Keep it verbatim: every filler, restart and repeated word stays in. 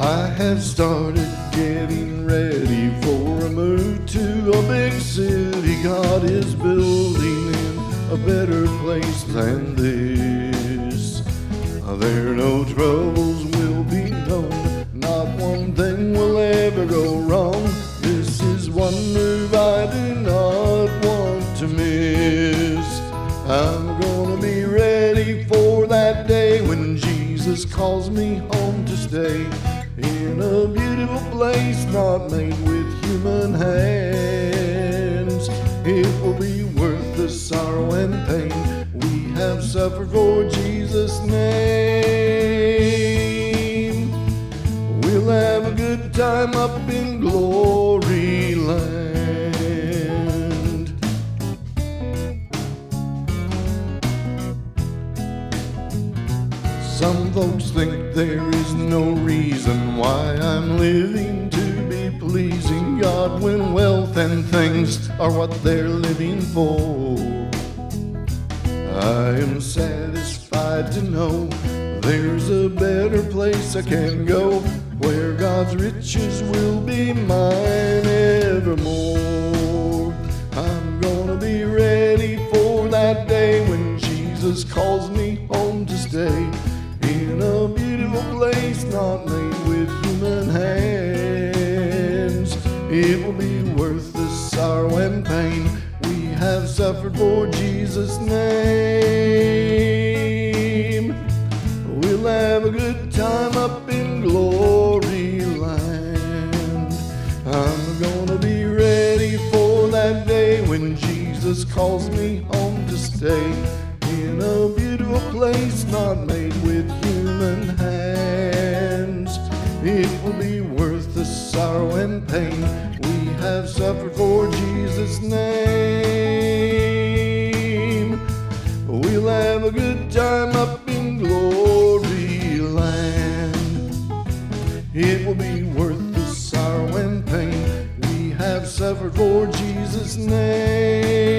I have started getting ready for a move to a big city. God is building in a better place than this. There no troubles will be known, not one thing will ever go wrong. This is one move I do not want to miss. I'm gonna be ready for that day when Jesus calls me home to stay in a beautiful place not made with human hands. It will be worth the sorrow and pain we have suffered for Jesus' name. We'll have a good time up in glory land. Some folks think there is no reason why I'm living to be pleasing God when wealth and things are what they're living for. I am satisfied to know there's a better place I can go, where God's riches will be mine evermore. I'm gonna be ready for that day when Jesus calls me home to stay in a beautiful place not made with human hands. It will be worth the sorrow and pain we have suffered for Jesus' name. We'll have a good time up in glory land. I'm gonna be ready for that day when Jesus calls me home to stay in a beautiful place not made with human hands. It will be worth the sorrow and pain we have suffered for Jesus' name. We'll have a good time up in glory land. It will be worth the sorrow and pain we have suffered for Jesus' name.